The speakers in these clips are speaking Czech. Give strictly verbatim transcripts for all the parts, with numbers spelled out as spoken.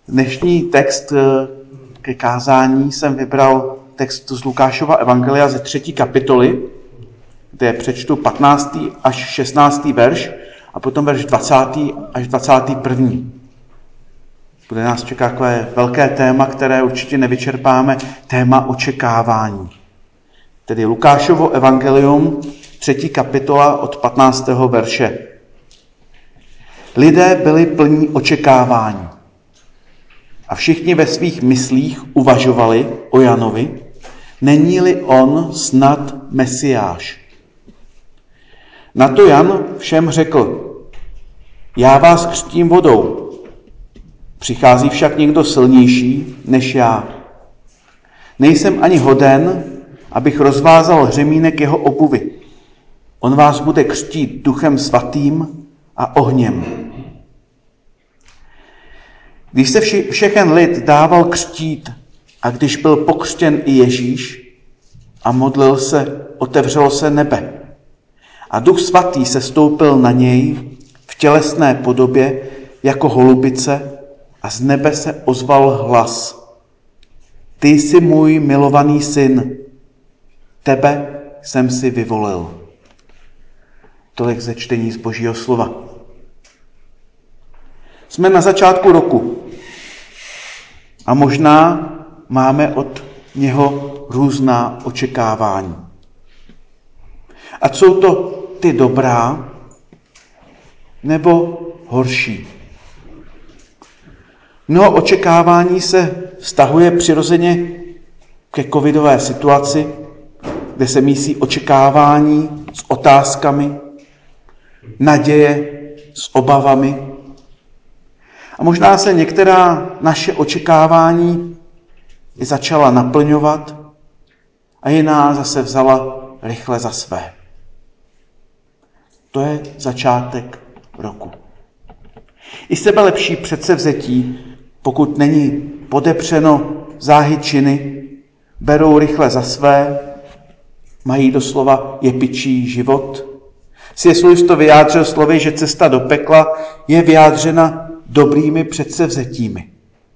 Dnešní text ke kázání jsem vybral text z Lukášova evangelia ze třetí kapitoly, kde přečtu patnáctý až šestnáctý verš a potom verš dvacátý až dvacátý první. Bude nás čekat takové velké téma, které určitě nevyčerpáme, téma očekávání. Tedy Lukášovo evangelium, třetí kapitola od patnáctého verše. Lidé byli plní očekávání. A všichni ve svých myslích uvažovali o Janovi, není-li on snad Mesiáš. Na to Jan všem řekl, já vás křtím vodou, přichází však někdo silnější než já. Nejsem ani hoden, abych rozvázal hřemínek jeho obuvy. On vás bude křtít duchem svatým a ohněm. Když se vši, všechen lid dával křtít a když byl pokřtěn i Ježíš a modlil se, otevřelo se nebe. A duch svatý se stoupil na něj v tělesné podobě jako holubice a z nebe se ozval hlas. Ty jsi můj milovaný syn, tebe jsem si vyvolil. Tolik ze čtení z Božího slova. Jsme na začátku roku a možná máme od něho různá očekávání. Ať jsou to ty dobrá nebo horší. Mnoho očekávání se vztahuje přirozeně ke covidové situaci, kde se mísí očekávání s otázkami, naděje s obavami. A možná se některá naše očekávání i začala naplňovat a jiná zase vzala rychle za své. To je začátek roku. I sebelepší předsevzetí, pokud není podepřeno záhy činy, berou rychle za své, mají doslova jepičí život. C S Lewis to vyjádřil slovy, že cesta do pekla je vyjádřena dobrými předsevzetími.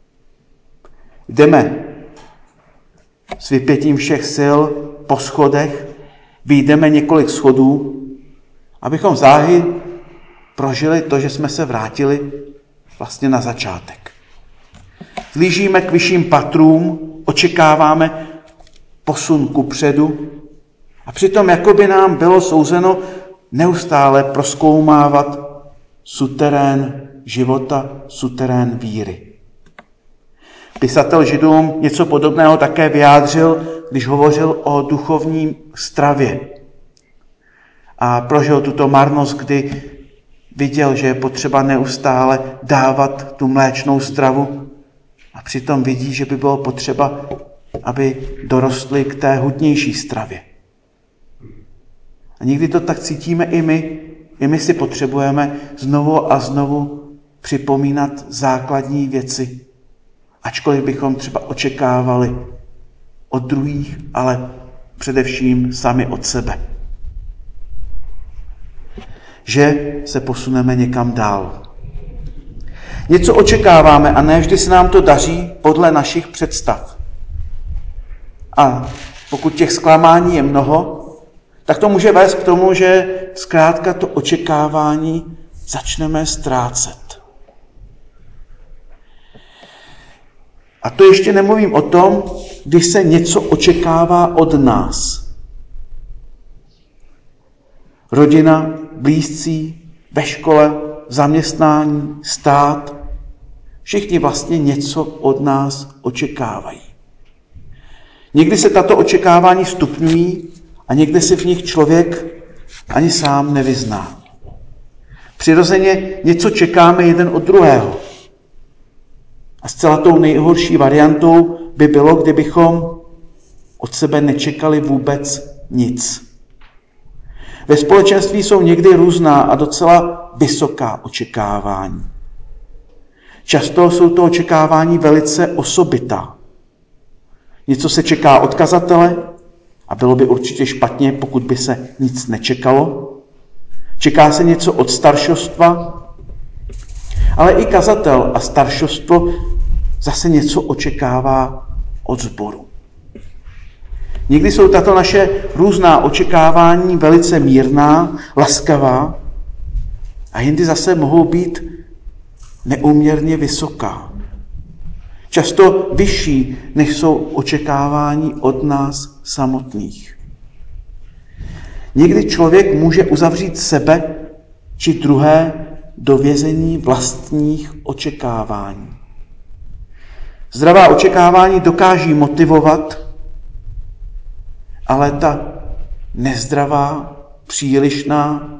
Jdeme s vypětím všech sil po schodech, vyjdeme několik schodů, abychom záhy prožili to, že jsme se vrátili vlastně na začátek. Zlížíme k vyšším patrům, očekáváme posun kupředu a přitom jako by nám bylo souzeno neustále prozkoumávat suterén života, suterén víry. Pisatel Židům něco podobného také vyjádřil, když hovořil o duchovní stravě. A prožil tuto marnost, kdy viděl, že je potřeba neustále dávat tu mléčnou stravu a přitom vidí, že by bylo potřeba, aby dorostli k té hutnější stravě. A někdy to tak cítíme i my. I my si potřebujeme znovu a znovu připomínat základní věci, ačkoliv bychom třeba očekávali od druhých, ale především sami od sebe. Že se posuneme někam dál. Něco očekáváme a ne vždy se nám to daří podle našich představ. A pokud těch zklamání je mnoho, tak to může vést k tomu, že zkrátka to očekávání začneme ztrácet. A to ještě nemluvím o tom, když se něco očekává od nás. Rodina, blízcí, ve škole, v zaměstnání, stát, všichni vlastně něco od nás očekávají. Někdy se tato očekávání stupňují a někdy si v nich člověk ani sám nevyzná. Přirozeně něco čekáme jeden od druhého. A zcela tou nejhorší variantou by bylo, kdybychom od sebe nečekali vůbec nic. Ve společenství jsou někdy různá a docela vysoká očekávání. Často jsou to očekávání velice osobitá. Něco se čeká od kazatele a bylo by určitě špatně, pokud by se nic nečekalo. Čeká se něco od staršostva, ale i kazatel a staršostvo zase něco očekává od sboru. Někdy jsou tato naše různá očekávání velice mírná, laskavá a jindy zase mohou být neúměrně vysoká. Často vyšší, než jsou očekávání od nás samotných. Někdy člověk může uzavřít sebe či druhé do vězení vlastních očekávání. Zdravá očekávání dokáží motivovat, ale ta nezdravá, přílišná,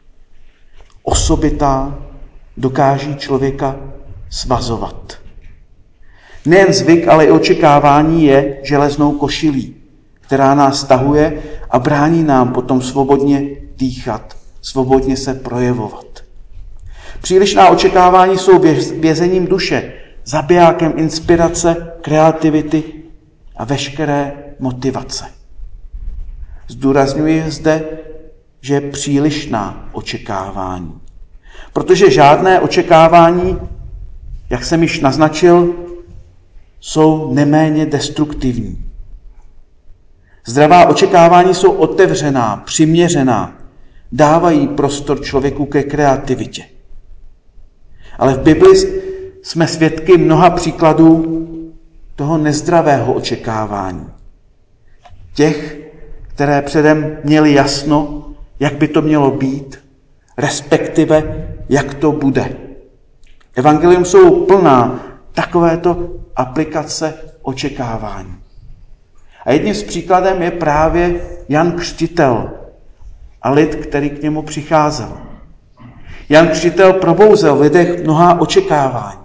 osobitá dokáží člověka svazovat. Nejen zvyk, ale i očekávání je železnou košilí, která nás stahuje a brání nám potom svobodně dýchat, svobodně se projevovat. Přílišná očekávání jsou vězením duše, zabijákem inspirace, kreativity a veškeré motivace. Zdůrazňuji zde, že přílišná očekávání. Protože žádné očekávání, jak jsem již naznačil, jsou neméně destruktivní. Zdravá očekávání jsou otevřená, přiměřená, dávají prostor člověku ke kreativitě. Ale v Bibli jsme svědky mnoha příkladů toho nezdravého očekávání. Těch, které předem měli jasno, jak by to mělo být, respektive jak to bude. Evangelium jsou plná takovéto aplikace očekávání. A jedním z příkladem je právě Jan Křtitel a lid, který k němu přicházel. Jan Křtitel probouzel v lidech mnohá očekávání.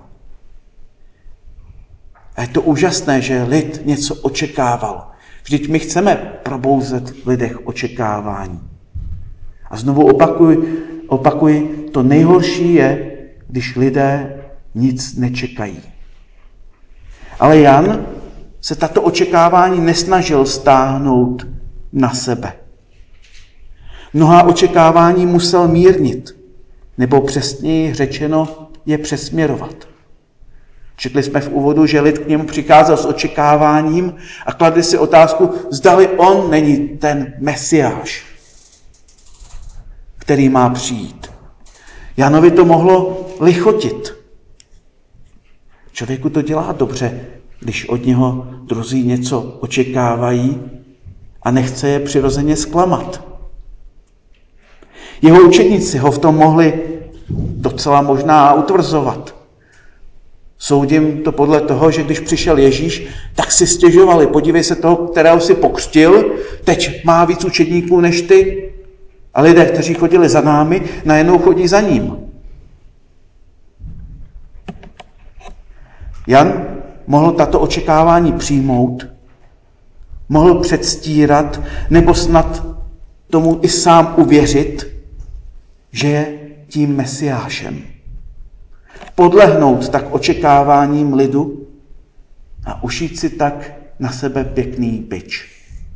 A je to úžasné, že lid něco očekával. Vždyť my chceme probouzet v lidech očekávání. A znovu opakuji, opakuji, to nejhorší je, když lidé nic nečekají. Ale Jan se tato očekávání nesnažil stáhnout na sebe. Mnohá očekávání musel mírnit, nebo přesněji řečeno je přesměrovat. Četli jsme v úvodu, že lid k němu přicházel s očekáváním a kladli si otázku, zdali on není ten Mesiáš, který má přijít. Janovi to mohlo lichotit. Člověku to dělá dobře, když od něho druzí něco očekávají a nechce je přirozeně zklamat. Jeho učedníci ho v tom mohli docela možná utvrzovat. Soudím to podle toho, že když přišel Ježíš, tak si stěžovali. Podívej se toho, kterého si pokřtil, teď má víc učedníků než ty. A lidé, kteří chodili za námi, najednou chodí za ním. Jan mohl tato očekávání přijmout, mohl předstírat, nebo snad tomu i sám uvěřit, že je tím Mesiášem. Podlehnout tak očekáváním lidu a ušít si tak na sebe pěkný bič.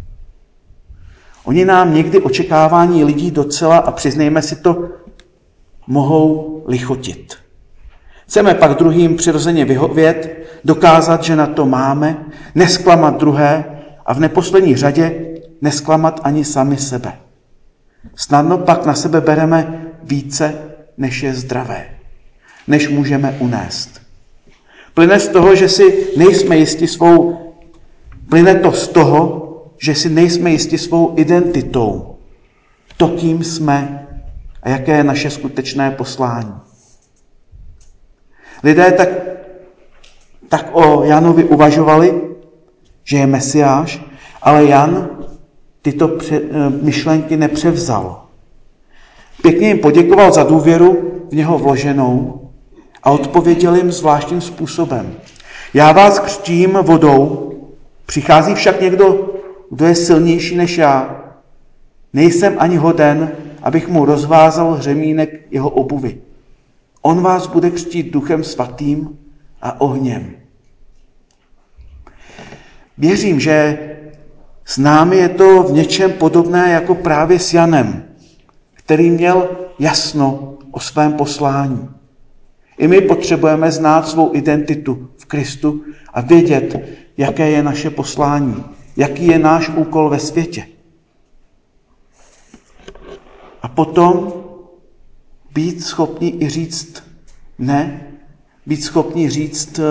Oni nám někdy očekávání lidí docela, a přiznejme si to, mohou lichotit. Chceme pak druhým přirozeně vyhovět, dokázat, že na to máme, nesklamat druhé a v neposlední řadě nesklamat ani sami sebe. Snadno pak na sebe bereme více, než je zdravé, než můžeme unést. Plyne z toho, že si nejsme jisti svou, plyne to z toho, že si nejsme jisti svou identitou, to, kým jsme a jaké je naše skutečné poslání. Lidé tak, tak o Janovi uvažovali, že je Mesiáš, ale Jan tyto pře- myšlenky nepřevzal. Pěkně jim poděkoval za důvěru v něho vloženou a odpověděl jim zvláštním způsobem. Já vás křtím vodou, přichází však někdo, kdo je silnější než já. Nejsem ani hoden, abych mu rozvázal hřemínek jeho obuvy. On vás bude křtít Duchem Svatým a ohněm. Věřím, že s námi je to v něčem podobné jako právě s Janem, který měl jasno o svém poslání. I my potřebujeme znát svou identitu v Kristu a vědět, jaké je naše poslání, jaký je náš úkol ve světě. A potom být schopni i říct ne, být schopni říct,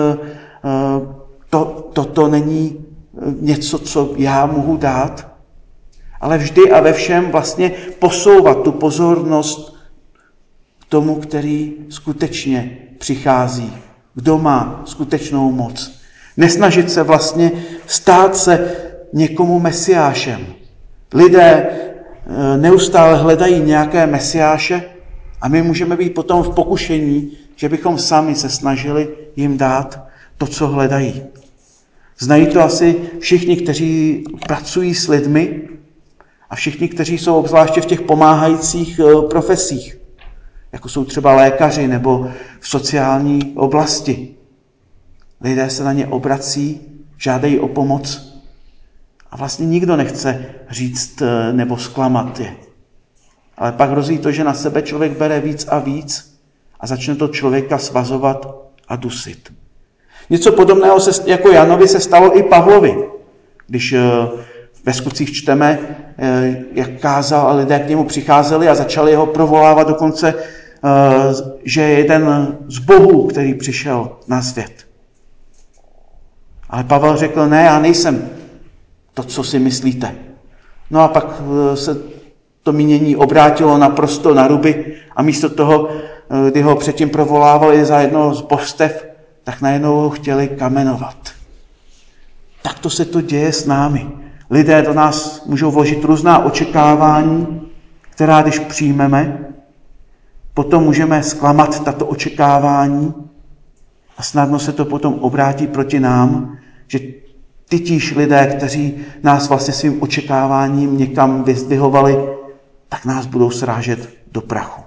to, toto není něco, co já mohu dát, ale vždy a ve všem vlastně posouvat tu pozornost k tomu, který skutečně přichází, kdo má skutečnou moc. Nesnažit se vlastně stát se někomu mesiášem. Lidé neustále hledají nějaké mesiáše a my můžeme být potom v pokušení, že bychom sami se snažili jim dát to, co hledají. Znají to asi všichni, kteří pracují s lidmi a všichni, kteří jsou obzvláště v těch pomáhajících profesích, jako jsou třeba lékaři nebo v sociální oblasti. Lidé se na ně obrací, žádají o pomoc a vlastně nikdo nechce říct nebo zklamat je. Ale pak hrozí to, že na sebe člověk bere víc a víc a začne to člověka svazovat a dusit. Něco podobného se, jako Janovi se stalo i Pavlovi, když ve Skutcích čteme, jak kázal a lidé k němu přicházeli a začali ho provolávat dokonce, že je jeden z bohů, který přišel na svět. Ale Pavel řekl, ne, já nejsem to, co si myslíte. No a pak se to mínění obrátilo naprosto na ruby a místo toho, kdy ho předtím provolávali za jednoho z božstev, tak najednou ho chtěli kamenovat. Takto se to děje s námi. Lidé do nás můžou vložit různá očekávání, která když přijmeme, potom můžeme zklamat tato očekávání a snadno se to potom obrátí proti nám, že tytíž lidé, kteří nás vlastně svým očekáváním někam vyzdvihovali, tak nás budou srážet do prachu.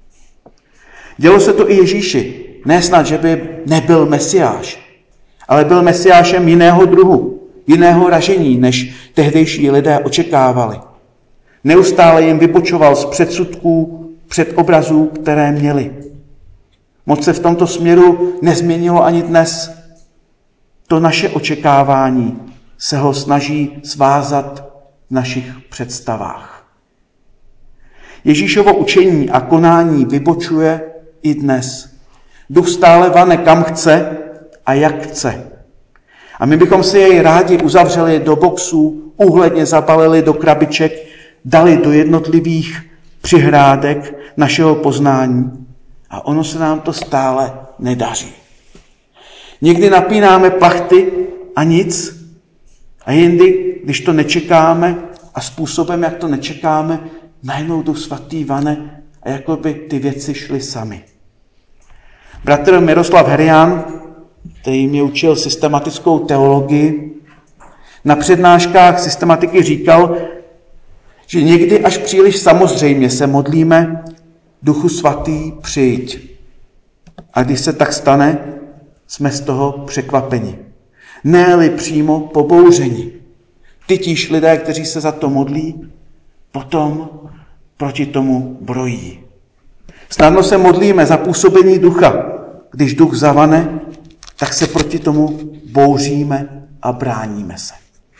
Dělo se to i Ježíši. Ne snad, že by nebyl mesiáš, ale byl mesiášem jiného druhu, jiného ražení, než tehdejší lidé očekávali. Neustále jim vybočoval z předsudků, předobrazů, které měli. Moc se v tomto směru nezměnilo ani dnes. To naše očekávání se ho snaží svázat v našich představách. Ježíšovo učení a konání vybočuje i dnes. Duch stále vane kam chce a jak chce. A my bychom si jej rádi uzavřeli do boxů, úhledně zabalili do krabiček, dali do jednotlivých přihrádek našeho poznání. A ono se nám to stále nedaří. Někdy napínáme plachty a nic, a jindy, když to nečekáme a způsobem, jak to nečekáme, najednou Duch Svatý vane a jako by ty věci šly sami. Bratr Miroslav Herián, který mě učil systematickou teologii, na přednáškách systematiky říkal, že někdy až příliš samozřejmě se modlíme Duchu Svatý přijď. A když se tak stane, jsme z toho překvapeni. Ne-li přímo pobouřeni. Tytíž lidé, kteří se za to modlí, potom proti tomu brojí. Snadno se modlíme za působení ducha. Když duch zavane, tak se proti tomu bouříme a bráníme se.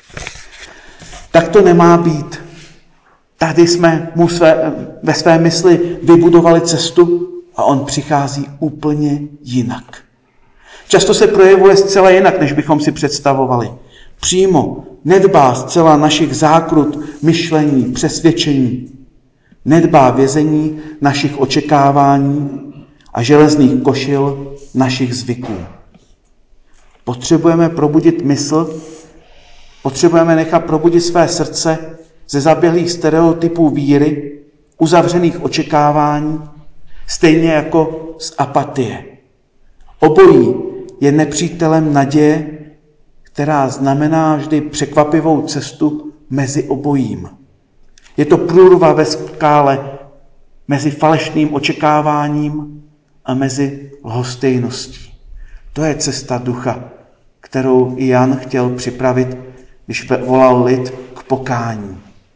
Tak to nemá být. Tady jsme mu své, ve své mysli vybudovali cestu a on přichází úplně jinak. Často se projevuje zcela jinak, než bychom si představovali. Přímo nedbá zcela našich zákrut, myšlení, přesvědčení. Nedbá vězení našich očekávání a železných košil našich zvyků. Potřebujeme probudit mysl, potřebujeme nechat probudit své srdce ze zaběhlých stereotypů víry, uzavřených očekávání, stejně jako z apatie. Obojí je nepřítelem naděje, která znamená vždy překvapivou cestu mezi obojím. Je to průrva ve skále mezi falešným očekáváním a mezi lhostejností. To je cesta ducha, kterou i Jan chtěl připravit, když volal lid k pokání.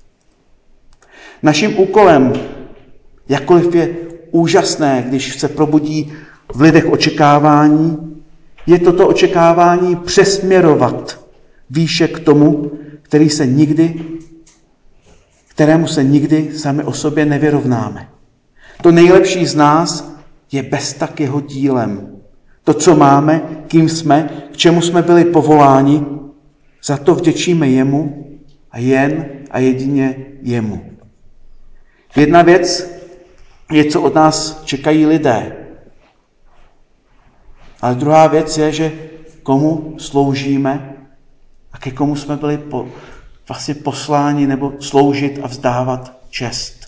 Naším úkolem, jakkoliv je úžasné, když se probudí v lidech očekávání, je toto očekávání přesměrovat výše k tomu, který se nikdy, kterému se nikdy sami o sobě nevyrovnáme. To nejlepší z nás je beztak jeho dílem. To, co máme, kým jsme, k čemu jsme byli povoláni, za to vděčíme jemu a jen a jedině jemu. Jedna věc je, co od nás čekají lidé. Ale druhá věc je, že komu sloužíme a ke komu jsme byli po, vlastně posláni nebo sloužit a vzdávat čest.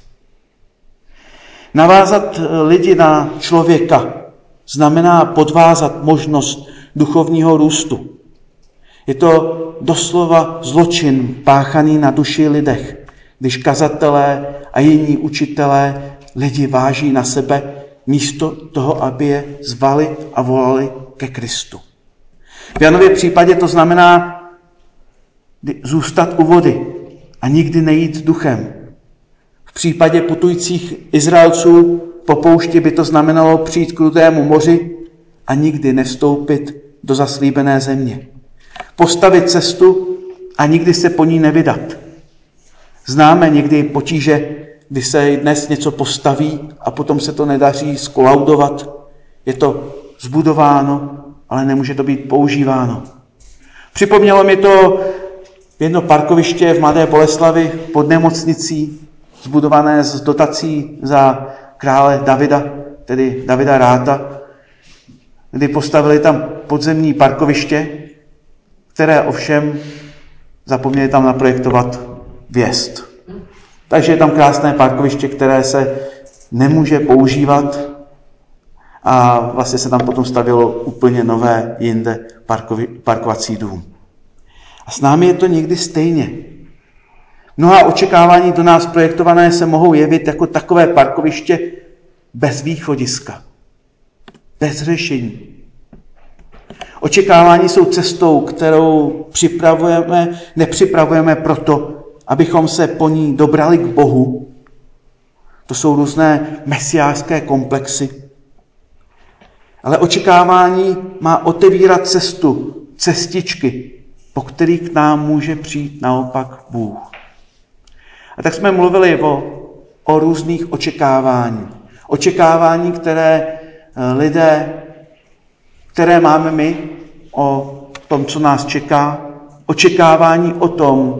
Navázat lidi na člověka znamená podvázat možnost duchovního růstu. Je to doslova zločin páchaný na duši lidech, když kazatelé a jiní učitelé lidi váží na sebe místo toho, aby je zvali a volali ke Kristu. V Janově případě to znamená zůstat u vody a nikdy nejít duchem. V případě putujících Izraelců po poušti by to znamenalo přijít k Rudému moři a nikdy nevstoupit do zaslíbené země. Postavit cestu a nikdy se po ní nevydat. Známe někdy potíže, kdy se dnes něco postaví a potom se to nedaří skolaudovat. Je to zbudováno, ale nemůže to být používáno. Připomnělo mi to jedno parkoviště v Mladé Boleslavi pod nemocnicí, zbudované z dotací za krále Davida, tedy Davida Ráta, kdy postavili tam podzemní parkoviště, které ovšem zapomněli tam naprojektovat vjezd. Takže je tam krásné parkoviště, které se nemůže používat a vlastně se tam potom stavilo úplně nové jinde parkovi, parkovací dům. A s námi je to někdy stejně. Mnohá očekávání do nás projektované se mohou jevit jako takové parkoviště bez východiska, bez řešení. Očekávání jsou cestou, kterou připravujeme, nepřipravujeme proto, abychom se po ní dobrali k Bohu. To jsou různé mesiářské komplexy. Ale očekávání má otevírat cestu, cestičky, po kterých k nám může přijít naopak Bůh. A tak jsme mluvili o, o různých očekávání. Očekávání, které lidé, které máme my, o tom, co nás čeká. Očekávání o tom,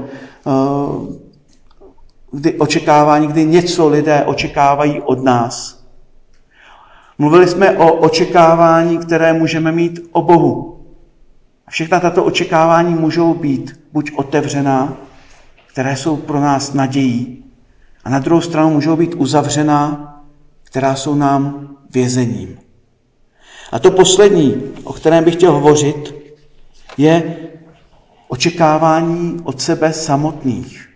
kdy očekávání, kdy něco lidé očekávají od nás. Mluvili jsme o očekávání, které můžeme mít o Bohu. Všechna tato očekávání můžou být buď otevřená, které jsou pro nás nadějí, a na druhou stranu můžou být uzavřená, která jsou nám vězením. A to poslední, o kterém bych chtěl hovořit, je očekávání od sebe samotných.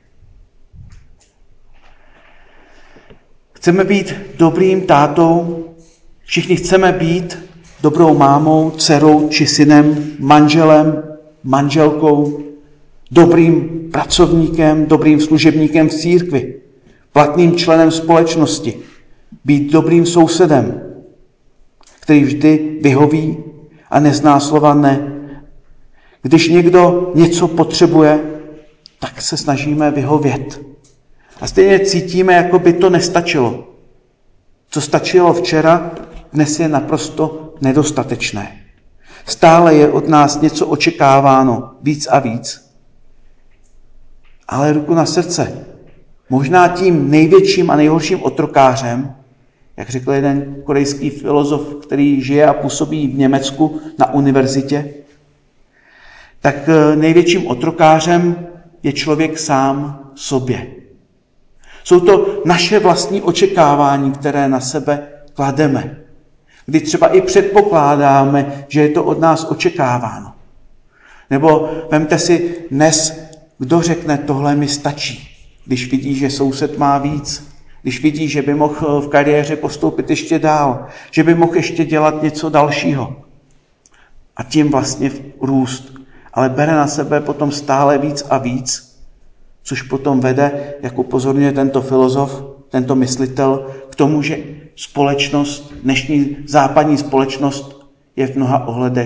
Chceme být dobrým tátou, všichni chceme být dobrou mámou, dcerou či synem, manželem, manželkou, dobrým pracovníkem, dobrým služebníkem v církvi, platným členem společnosti, být dobrým sousedem, který vždy vyhoví a nezná slova ne. Když někdo něco potřebuje, tak se snažíme vyhovět. A stejně cítíme, jako by to nestačilo. Co stačilo včera, dnes je naprosto nedostatečné. Stále je od nás něco očekáváno, víc a víc. Ale ruku na srdce, možná tím největším a nejhorším otrokářem, jak řekl jeden korejský filozof, který žije a působí v Německu na univerzitě, tak největším otrokářem je člověk sám sobě. Jsou to naše vlastní očekávání, které na sebe klademe. Kdy třeba i předpokládáme, že je to od nás očekáváno. Nebo vemte si dnes, kdo řekne, tohle mi stačí, když vidí, že soused má víc, když vidí, že by mohl v kariéře postoupit ještě dál, že by mohl ještě dělat něco dalšího. A tím vlastně růst. Ale bere na sebe potom stále víc a víc, což potom vede, jak upozorňuje tento filozof, tento myslitel, k tomu, že společnost, dnešní západní společnost je v mnoha ohledech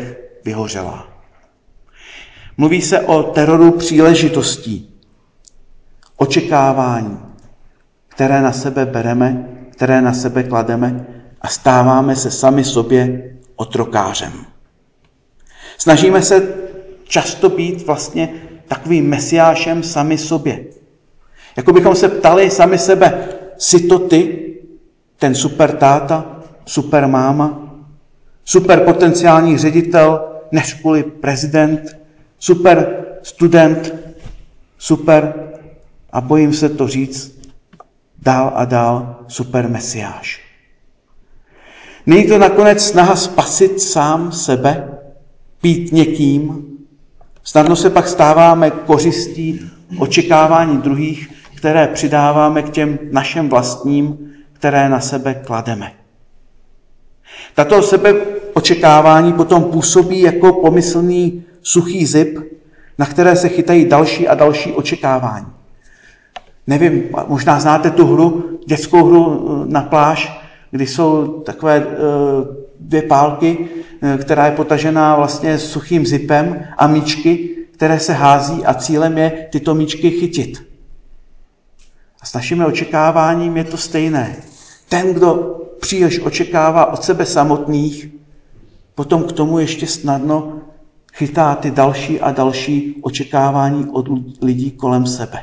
vyhořelá. Mluví se o teroru příležitostí, očekávání, které na sebe bereme, které na sebe klademe a stáváme se sami sobě otrokářem. Snažíme se často být vlastně takovým mesiášem sami sobě. Jako bychom se ptali sami sebe, jsi to ty, ten super táta, super máma, super potenciální ředitel, než kvůli prezident, super student, super, a bojím se to říct, dál a dál super mesiáš. Není to nakonec snaha spasit sám sebe, být někým, snadno se pak stáváme kořistí očekávání druhých, které přidáváme k těm našim vlastním, které na sebe klademe. Tato sebeočekávání potom působí jako pomyslný suchý zip, na které se chytají další a další očekávání. Nevím, možná znáte tu hru, dětskou hru na pláž, kdy jsou takové dvě pálky, která je potažená vlastně suchým zipem a míčky, které se hází a cílem je tyto míčky chytit. A s našimi očekáváním je to stejné. Ten, kdo příliš očekává od sebe samotných, potom k tomu ještě snadno chytá ty další a další očekávání od lidí kolem sebe.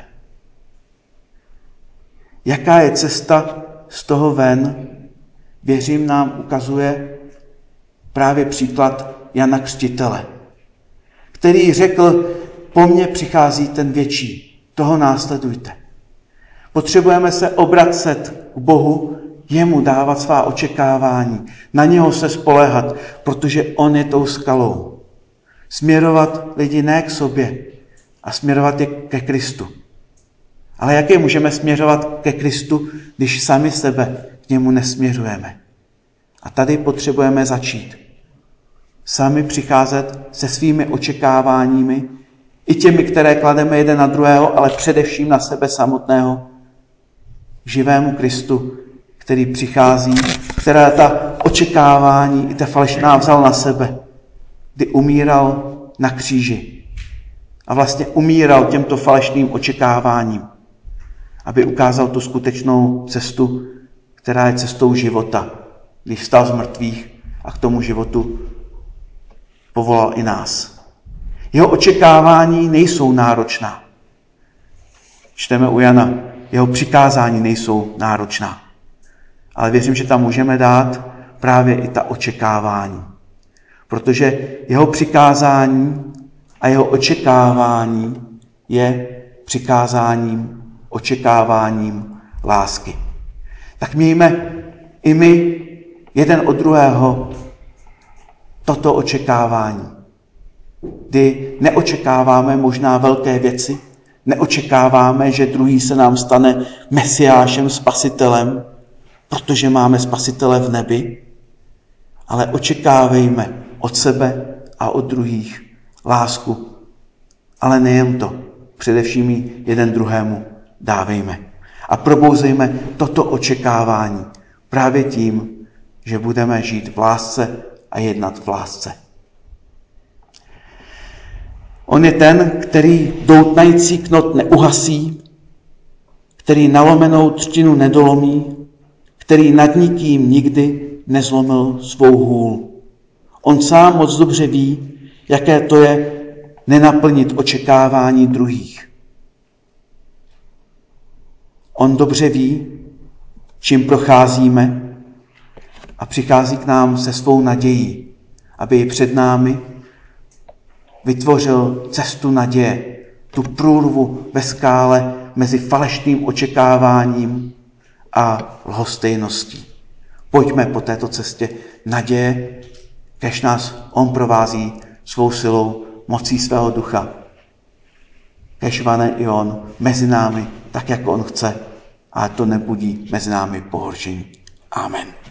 Jaká je cesta z toho ven? Věřím, nám ukazuje právě příklad Jana Křtitele, který řekl, po mně přichází ten větší, toho následujte. Potřebujeme se obracet k Bohu, jemu dávat svá očekávání, na něho se spoléhat, protože on je tou skalou. Směrovat lidi ne k sobě a směrovat je ke Kristu. Ale jak je můžeme směřovat ke Kristu, když sami sebe k němu nesměřujeme? A tady potřebujeme začít. Sami přicházet se svými očekáváními, i těmi, které klademe jeden na druhého, ale především na sebe samotného, k živému Kristu, který přichází, která ta očekávání i ta falešná vzal na sebe, kdy umíral na kříži. A vlastně umíral těmto falešným očekáváním, aby ukázal tu skutečnou cestu, která je cestou života, když vstal z mrtvých a k tomu životu povolal i nás. Jeho očekávání nejsou náročná. Čteme u Jana, jeho přikázání nejsou náročná. Ale věřím, že tam můžeme dát právě i ta očekávání. Protože jeho přikázání a jeho očekávání je přikázáním, očekáváním lásky. Tak mějme i my jeden od druhého toto očekávání, kdy neočekáváme možná velké věci, neočekáváme, že druhý se nám stane mesiášem, spasitelem, protože máme spasitele v nebi, ale očekávejme od sebe a od druhých lásku. Ale nejen to, především ji jeden druhému dávejme. A probouzejme toto očekávání právě tím, že budeme žít v lásce a jednat v lásce. On je ten, který doutnající knot neuhasí, který nalomenou třtinu nedolomí, který nad nikým nikdy nezlomil svou hůl. On sám moc dobře ví, jaké to je nenaplnit očekávání druhých. On dobře ví, čím procházíme a přichází k nám se svou nadějí, aby ji před námi vytvořil cestu naděje, tu průrvu ve skále mezi falešným očekáváním a lhostejností. Pojďme po této cestě naděje, kež nás on provází svou silou, mocí svého ducha. Kež vane i on mezi námi, tak jak on chce, a to nebudí mezi námi pohoršení. Amen.